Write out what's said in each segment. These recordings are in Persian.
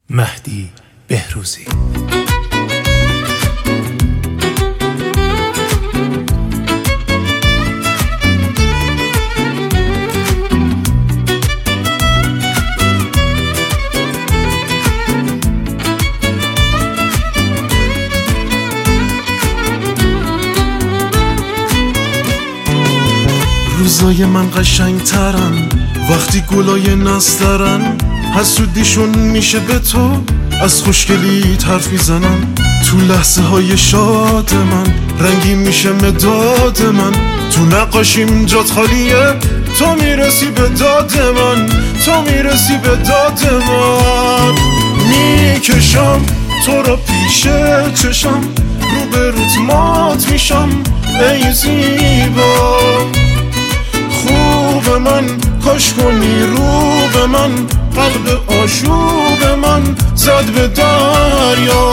مهدی بهروزی. روزای من قشنگ ترن وقتی گلای نسترن، حسودیشون میشه به تو از خوشگلیت حرف میزنن. تو لحظه های شاد من رنگی میشه مداد من، تو نقاشیم جات خالیه تو میرسی به داد من، تو میرسی به داد من. میکشم تو رو پیش چشم، رو به روت مات میشم ای زیبا. خوب من کاش کنی رو به من، قلب آشوب من زد به دریا.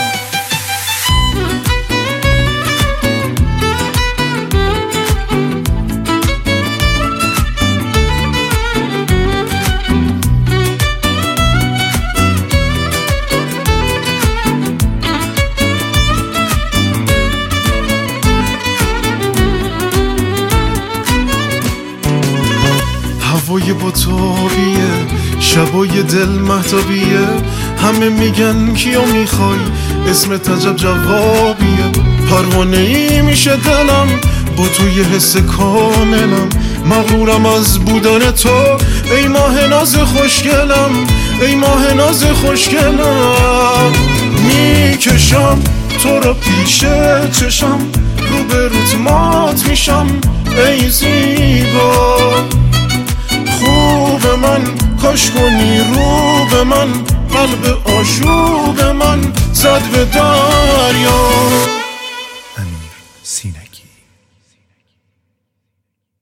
هوای با تابیه، شبای دل مهتابیه، همه میگن کیو میخوای اسمت عجب جوابیه. پروانه ای میشه دلم با تو یه حس کاملم، مغرورم از بودن تو ای ماه ناز خوشگلم، ای ماه ناز خوشگلم. میکشم تو رو پیش چشم، رو به روت مات میشم ای زیبا. خوب من کاش کنی رو به من، قلب آشوب من زد به دار.